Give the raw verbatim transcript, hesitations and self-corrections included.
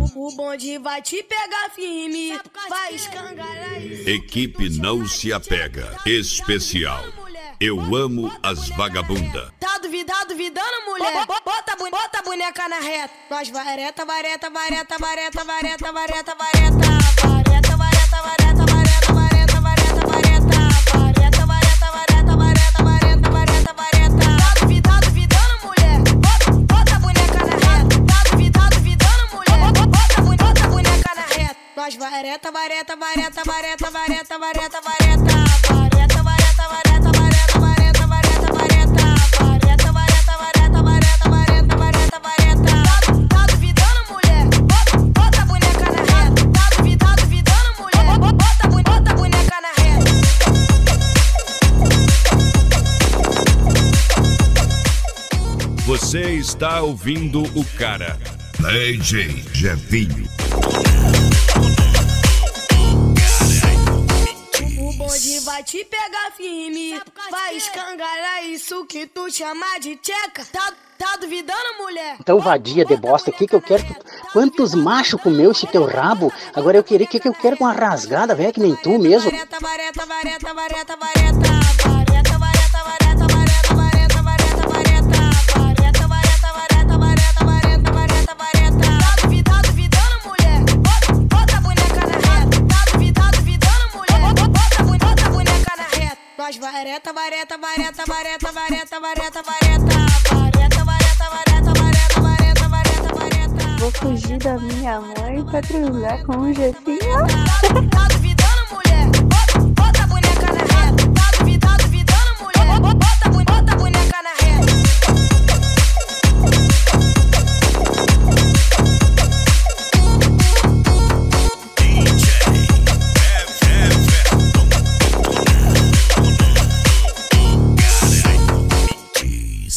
O bonde vai te pegar firme, vai escangalhar isso. Equipe Não Se Apega. Especial. Eu amo as vagabunda. Tá duvidando, duvidando, mulher? Bota, bu- bota a boneca na reta. Nós vareta, vareta, vareta, vareta, vareta, vareta, vareta. Vareta, vareta, vareta, vareta, vareta, vareta, vareta. Vareta, vareta, vareta, vareta, vareta, vareta, vareta. Tá duvidando, duvidando, mulher? Bota, bota a boneca na reta. Tá duvidando, duvidando, mulher? Bota, bu- bota a boneca na reta. Nós vareta, vareta, vareta, vareta, vareta, vareta, vareta. Vareta, vareta, vareta, vareta, vareta, vareta, vareta. Vareta, vareta, vareta, vareta, vareta, vareta, vareta. Tá, tá duvidando, mulher? Bota, bota a boneca na reta. Tá duvidando, duvidando, mulher? Bota, bu- bota a boneca na reta. Você está ouvindo o cara. D J Jefinho. O bonde vai te pegar firme, vai escangalhar isso que tu chama de tcheca. Tá, tá duvidando, mulher? Então, vadia de bosta, o que que eu quero? Quantos machos comeu esse teu rabo? Agora eu queria, o que que eu quero com uma rasgada, velho, que nem tu mesmo? Vareta, vareta, vareta, vareta, vareta. Vareta, vareta, vareta, vareta, vareta, vareta, vareta. Vareta, vareta, vareta, vareta, vareta, vareta, vareta. Tá duvidando, duvidando, mulher? Bota, bota a boneca na reta. Tá duvidando, duvidando, mulher? Bota, bu- bota a boneca na reta. Nós vareta, vareta, vareta, vareta, vareta, vareta, vareta. Vareta, vareta, vareta, vareta, vareta, vareta, vareta. Vou fugir da minha mãe pra transar com o Jefinho. Tá, tá duvidando.